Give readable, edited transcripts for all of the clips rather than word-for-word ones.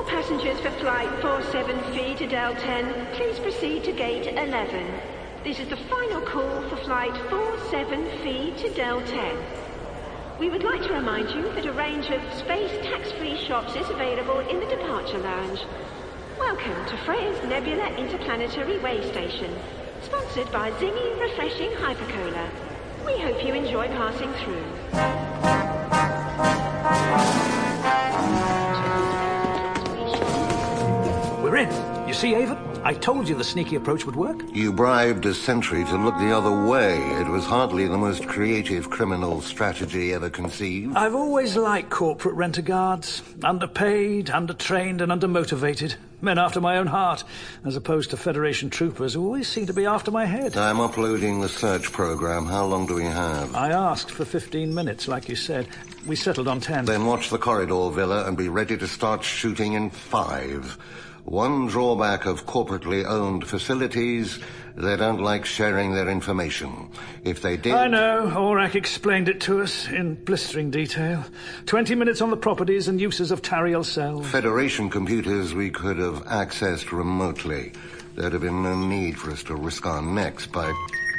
All passengers for flight 47Phi to Del 10, please proceed to gate 11. This is the final call for flight 47Phi to Del 10. We would like to remind you that a range of space tax-free shops is available in the departure lounge. Welcome to Freya's Nebula Interplanetary Way Station, sponsored by Zingy Refreshing Hypercola. We hope you enjoy passing through. We're in. You see, Ava? I told you the sneaky approach would work. You bribed a sentry to look the other way. It was hardly the most creative criminal strategy ever conceived. I've always liked corporate rent-a-guards. Underpaid, undertrained, and undermotivated. Men after my own heart, as opposed to Federation troopers who always seem to be after my head. I'm uploading the search program. How long do we have? I asked for 15 minutes, like you said. We settled on 10. Then watch the corridor, Villa, and be ready to start shooting in 5. One drawback of corporately owned facilities, they don't like sharing their information. If they did... I know. Aurak explained it to us in blistering detail. 20 minutes on the properties and uses of Tariel cells. Federation computers we could have accessed remotely. There'd have been no need for us to risk our necks by...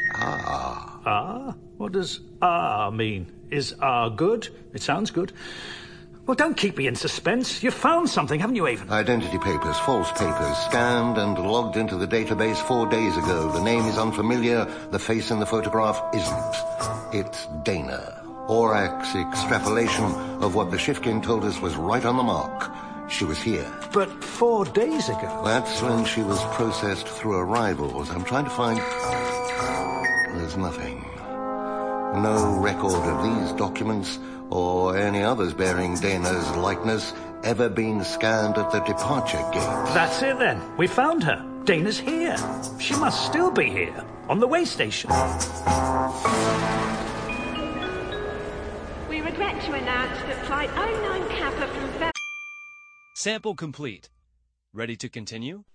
What does mean? Is good? It sounds good. Well, don't keep me in suspense. You've found something, haven't you, Avon? Identity papers, false papers, scanned and logged into the database 4 days ago. The name is unfamiliar. The face in the photograph isn't. It's Dana. Aurak's extrapolation of what the Shifkin told us was right on the mark. She was here. But 4 days ago? That's when she was processed through arrivals. I'm trying to find... There's nothing. No record of these documents or any others bearing Dana's likeness ever been scanned at the departure gate. That's it then. We found her. Dana's here. She must still be here, on the way station. We regret to announce that Flight 09 Kappa from... Sample complete. Ready to continue?